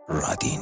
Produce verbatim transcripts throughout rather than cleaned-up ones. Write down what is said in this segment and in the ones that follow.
رادین.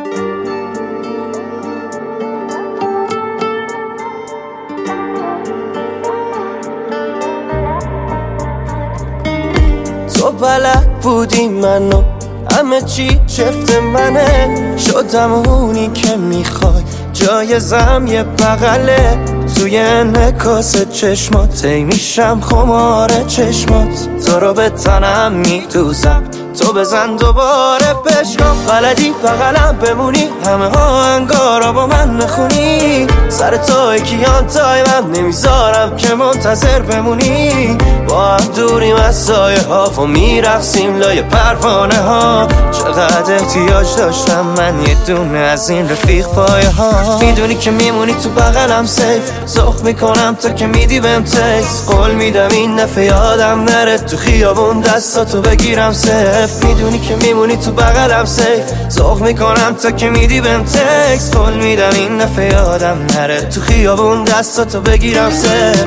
تو بلد بودی منو همه چی چفت منه، شدم اونی که میخوای جایزم یه بغله. توی انعکاس چشمات ای میشم خمار چشمات، تو رو به تنم میدوزم تو بزن دوباره بشکاف. بلدی بغلم بمونی همه ها انگارا با من نخونی، سر تو کیان تای من نمیذارم که منتظر بمونی. با هم دوریم از سایه ها و میرقصیم لای پروانه ها، چقدر احتیاج داشتم من یه دونه از این رفیق پایه ها. میدونی که میمونی تو بغلم سیف، زخ میکنم تا که میدی بهم تکس، قول میدم این نفع یادم نره تو خیابون دستاتو بگیرم سف. میدونی که میمونی تو بغلم سیف، زخ میکنم تا که میدی بهم تکس، قول میدم این نفع یادم نره تو خیابون دستاتو بگیرم سف.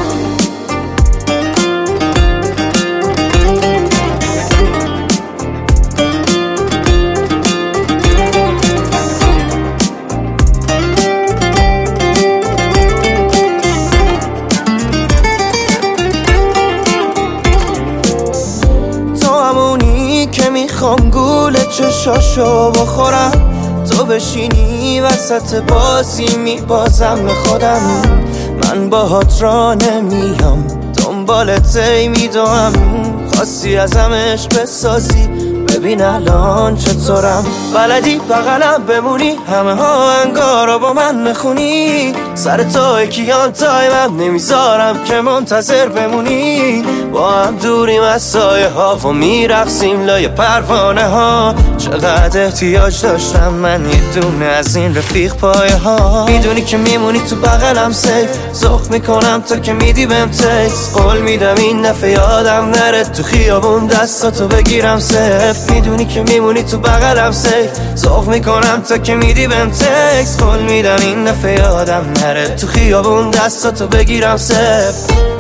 که میخوام گول چشاشو بخورم، تو بشینی وسط بازی میبازم به خودم. من باهات را نمیام دنبالت ای میدوام، خواستی ازم عشق بسازی ببین الان چطورم. بلدی بغلم بمونی همه ها انگارا با من نخونی، سر تو کیان تای من نمیذارم که منتظر بمونی. با هم دوریم از سایه ها و میرقصیم لای پروانه ها، چقدر احتیاج داشتم من یه دونه از این رفیق پایه ها. میدونی که میمونی تو بغلم سیف، زخ میکنم تا که میدی بهم تکس، قول میدم این نفع یادم نره تو خیابون دستاتو بگیرم سف. میدونی که میمونی تو بغلم سیف، زخ میکنم تا که میدی بهم تکس، قول میدم این نفع یادم نره تو خیابون دستاتو بگیرم سف.